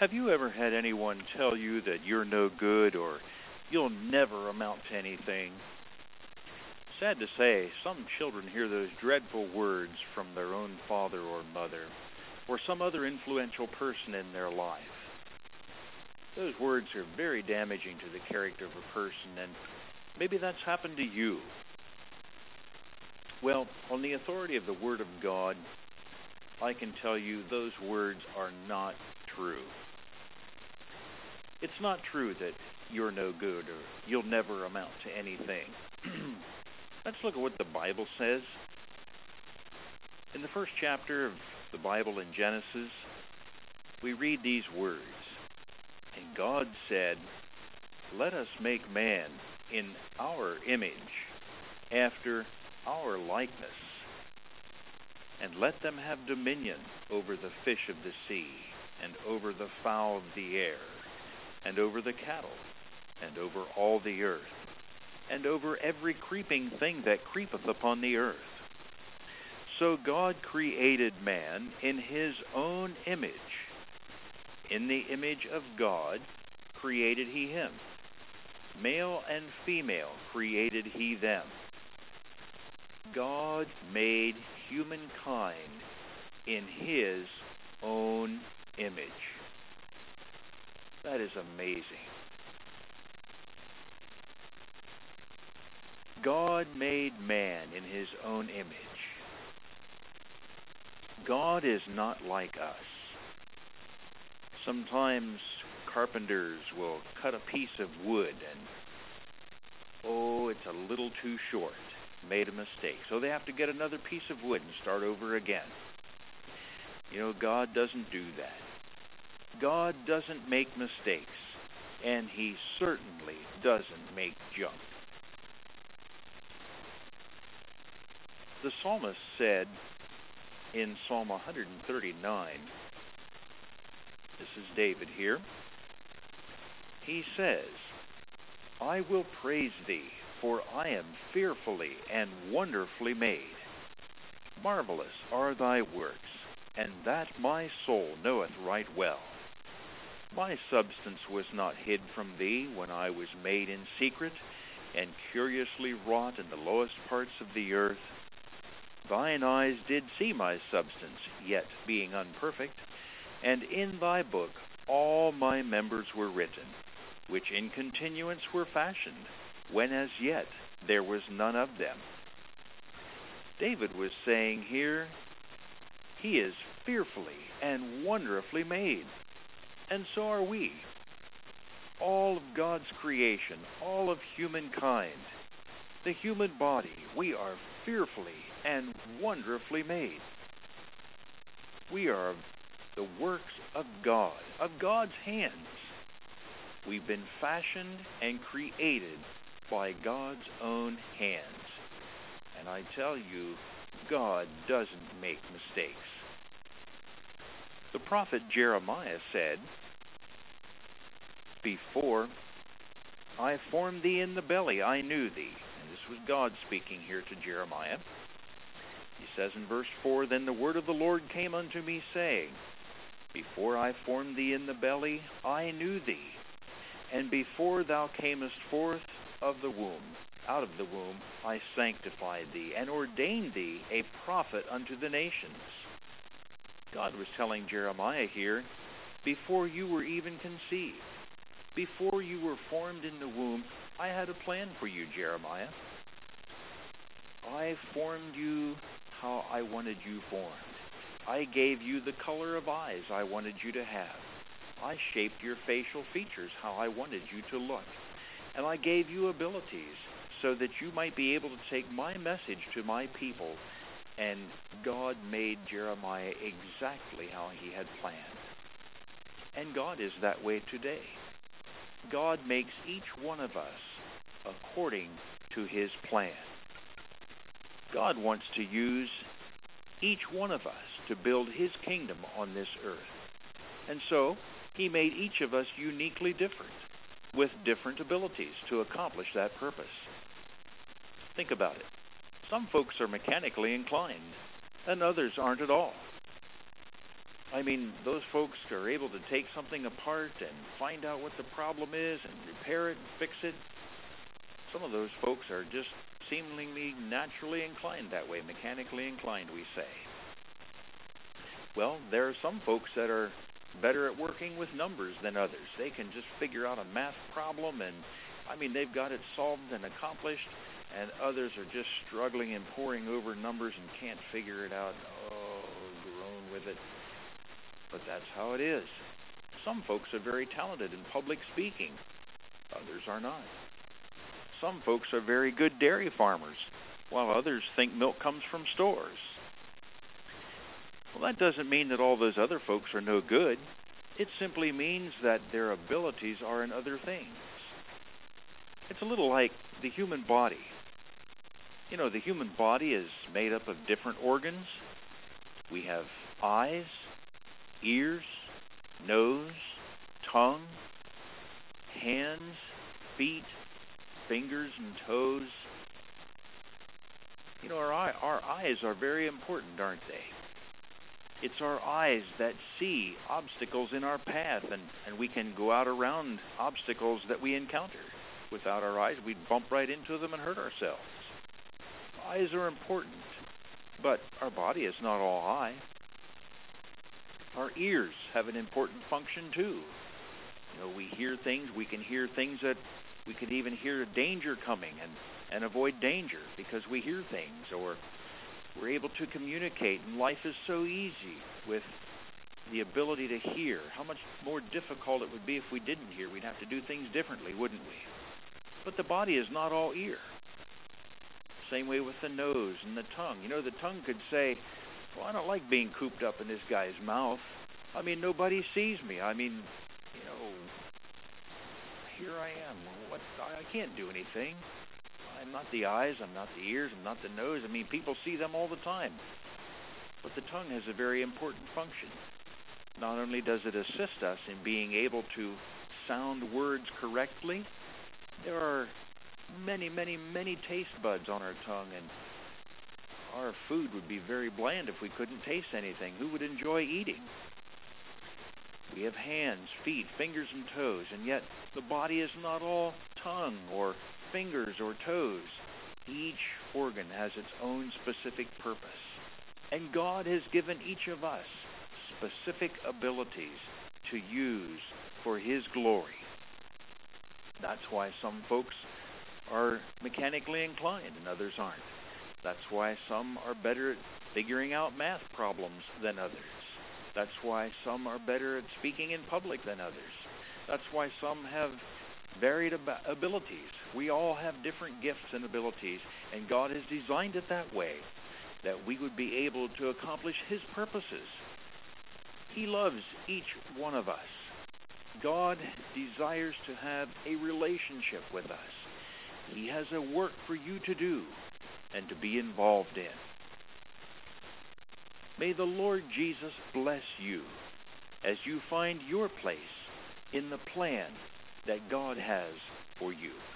Have you ever had anyone tell you that you're no good or you'll never amount to anything? Sad to say, some children hear those dreadful words from their own father or mother, or some other influential person in their life. Those words are very damaging to the character of a person, and maybe that's happened to you. Well, on the authority of the Word of God, I can tell you those words are not true. It's not true that you're no good or you'll never amount to anything. Let's look at what the Bible says. In the first chapter of the Bible in Genesis, we read these words. And God said, "Let us make man in our image, after our likeness, and let them have dominion over the fish of the sea, and over the fowl of the air, and over the cattle, and over all the earth, and over every creeping thing that creepeth upon the earth." So God created man in his own image. In the image of God created he him. Male and female created he them. God made humankind in his own image. That is amazing. God made man in his own image. God is not like us. Sometimes carpenters will cut a piece of wood and, it's a little too short. Made a mistake. So they have to get another piece of wood and start over again. God doesn't do that. God doesn't make mistakes, and he certainly doesn't make junk. The psalmist said in Psalm 139, this is David here, he says, "I will praise thee, for I am fearfully and wonderfully made. Marvelous are thy works, and that my soul knoweth right well. My substance was not hid from thee when I was made in secret, and curiously wrought in the lowest parts of the earth. Thine eyes did see my substance, yet being unperfect, and in thy book all my members were written, which in continuance were fashioned, when as yet there was none of them." David was saying here, he is fearfully and wonderfully made, and so are we. All of God's creation, all of humankind, the human body, we are fearfully and wonderfully made. We are the works of God, of God's hands. We've been fashioned and created by God's own hands. And I tell you, God doesn't make mistakes. The prophet Jeremiah said, "Before I formed thee in the belly, I knew thee." And this was God speaking here to Jeremiah. He says in verse 4, "Then the word of the Lord came unto me, saying, Before I formed thee in the belly, I knew thee. And before thou camest forth of the womb, out of the womb, I sanctified thee, and ordained thee a prophet unto the nations." God was telling Jeremiah here, before you were even conceived, before you were formed in the womb, I had a plan for you, Jeremiah. I formed you how I wanted you formed. I gave you the color of eyes I wanted you to have. I shaped your facial features how I wanted you to look. And I gave you abilities so that you might be able to take my message to my people. And God made Jeremiah exactly how he had planned. And God is that way today. God makes each one of us according to his plan. God wants to use each one of us to build his kingdom on this earth. And so, he made each of us uniquely different, with different abilities to accomplish that purpose. Think about it. Some folks are mechanically inclined, and others aren't at all. I mean, those folks are able to take something apart and find out what the problem is and repair it and fix it. Some of those folks are just seemingly naturally inclined that way, mechanically inclined, we say. Well, there are some folks that are better at working with numbers than others. They can just figure out a math problem and, I mean, they've got it solved and accomplished, and others are just struggling and poring over numbers and can't figure it out. Oh, groan with it. But that's how it is. Some folks are very talented in public speaking. Others are not. Some folks are very good dairy farmers, while others think milk comes from stores. Well, that doesn't mean that all those other folks are no good. It simply means that their abilities are in other things. It's a little like the human body. You know, the human body is made up of different organs. We have eyes, ears, nose, tongue, hands, feet, fingers and toes. You know, our eyes are very important, aren't they? It's our eyes that see obstacles in our path, and we can go out around obstacles that we encounter. Without our eyes, we'd bump right into them and hurt ourselves. Eyes are important, but our body is not all eye. Our ears have an important function too. You know, we hear things, we can hear things that we could even hear danger coming and avoid danger because we hear things, or we're able to communicate, and life is so easy with the ability to hear. How much more difficult it would be if we didn't hear. We'd have to do things differently, wouldn't we? But the body is not all ear. Same way with the nose and the tongue. You know, the tongue could say, well, I don't like being cooped up in this guy's mouth. I mean, nobody sees me. I mean, you know, here I am. I can't do anything. I'm not the eyes, I'm not the ears, I'm not the nose. I mean, people see them all the time. But the tongue has a very important function. Not only does it assist us in being able to sound words correctly, there are many, many, many taste buds on our tongue, and our food would be very bland if we couldn't taste anything. Who would enjoy eating? We have hands, feet, fingers, and toes, and yet the body is not all tongue or fingers or toes. Each organ has its own specific purpose, and God has given each of us specific abilities to use for His glory. That's why some folks are mechanically inclined and others aren't. That's why some are better at figuring out math problems than others. That's why some are better at speaking in public than others. That's why some have varied abilities. We all have different gifts and abilities, and God has designed it that way, that we would be able to accomplish His purposes. He loves each one of us. God desires to have a relationship with us. He has a work for you to do and to be involved in. May the Lord Jesus bless you as you find your place in the plan that God has for you.